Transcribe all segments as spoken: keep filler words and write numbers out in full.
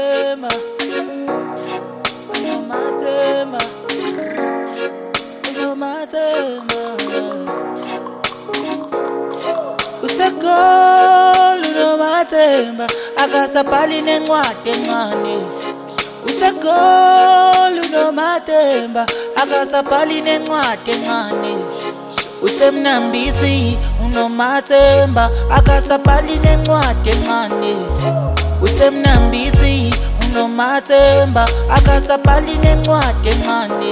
Unomathemba, Unomathemba, Unomathemba. Usekol Unomathemba, akasabhali nencwadi encane. Usekol Unomathemba, akasabhali nencwadi encane. Usemnambisi Unomathemba, akasabhali nencwadi encane. Usemnambisi Unomathemba, akasabhali nencwadi encane.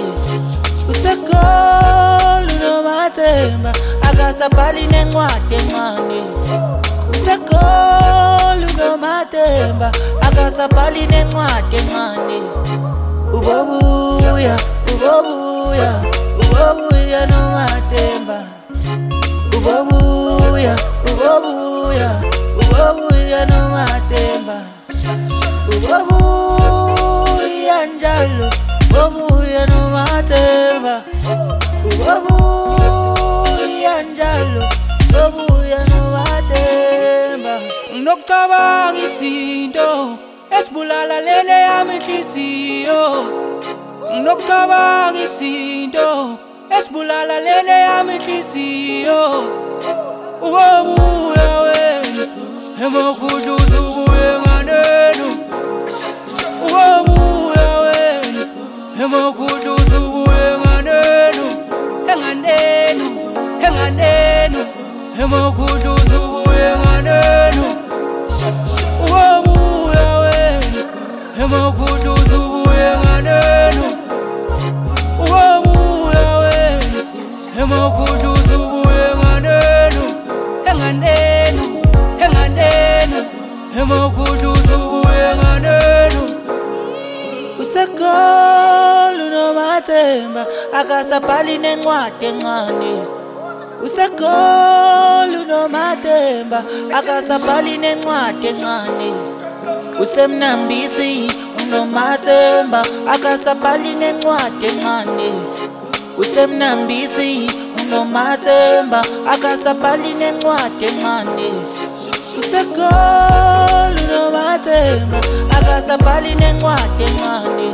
Usekol Unomathemba, akasabhali nencwadi encane. Usekol Unomathemba, akasabhali nencwadi encane. Ubobuya, ubobuya, ubobuya Nomathemba. Ubobuya, ubobuya, ubobuya Nomathemba. Ubobuya njalo, ubobuya Nomathemba. Ubobuya njalo, ubobuya Nomathemba. Nginokucabanga izinto esibulala lele yami inhliziyo. Nginokucabanga izinto esibulala lele yami inhliziyo. Ubobuya wena emakhudluza ubuye nganeno. Ubobuya wena emakhudluza ubuye nganeno. Enganeno, enganeno, emakhudluza ubuye nganeno. Ubobuya wena emakhudluza ubuye nganeno. Ubobuya wena emakhudluza ubuye nganeno. Enganeno, enganeno, emakhudluza ubuye nganeno. Usekol Unomathemba, akasabhali nencwadi encane. Usekol Unomathemba, akasabhali nencwadi encane. Usemnambisi Unomathemba, akasabhali nencwadi encane. Usemnambisi Unomathemba, akasabhali nencwadi encane. Usekol Unomathemba, akasabhali nencwadi encane.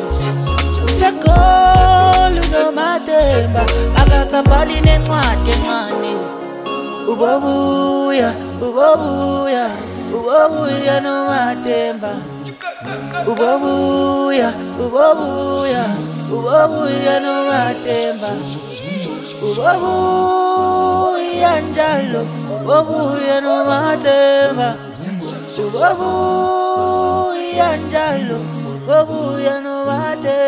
Usekol Unomathemba, akasabhali nencwadi encane. Ubobuya, ubobuya, ubobuya Nomathemba. Ubobuya, ubobuya, ubobuya Nomathemba. Ubobuya njalo, ubobuya Nomathemba. Ubobuya njalo, ubobuya Nomathemba.